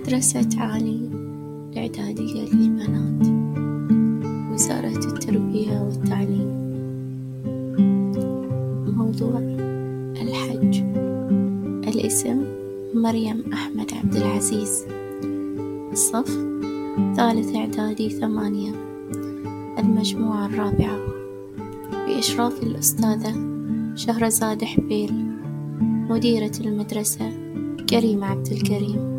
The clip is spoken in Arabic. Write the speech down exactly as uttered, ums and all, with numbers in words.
مدرسة عالي الإعدادية للبنات، وزارة التربية والتعليم. موضوع الحج. الاسم مريم أحمد عبد العزيز. الصف ثالث إعدادي ثمانية، المجموعة الرابعة، بإشراف الأستاذة شهرزاد حبيل، مديرة المدرسة كريمة عبد الكريم.